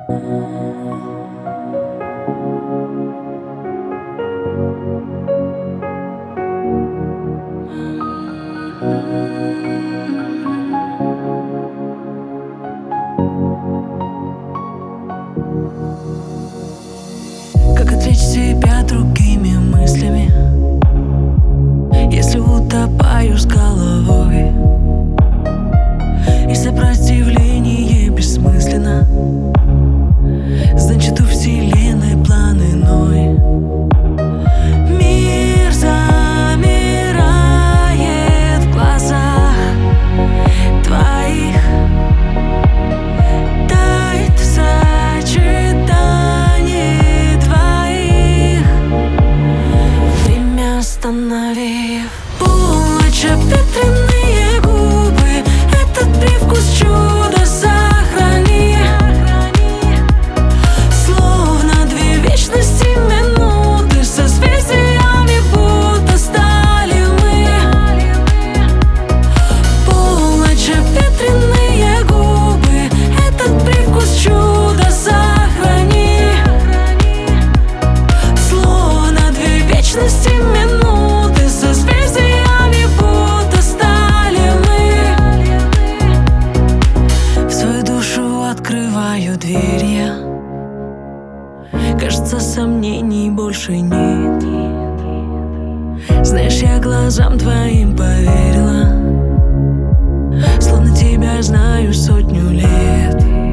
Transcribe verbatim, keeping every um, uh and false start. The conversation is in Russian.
Как отвлечь себя другими мыслями, если утопаю с головой? И сопротивление бессмысленно, значит, у вселенной план иной. Мир замирает в глазах твоих, тает в сочетании двоих. Время остановив, полночь, обветренные губы, этот привкус чуда сохрани. Словно две вечности минуты, созвездиями будто стали мы. Полночь, обветренные губы, этот привкус чуда сохрани. Словно две вечности минуты, созвездиями будто стали мы. В свою душу открываю дверь я, кажется, сомнений больше нет. Знаешь, я глазам твоим поверила, словно тебя знаю сотню лет.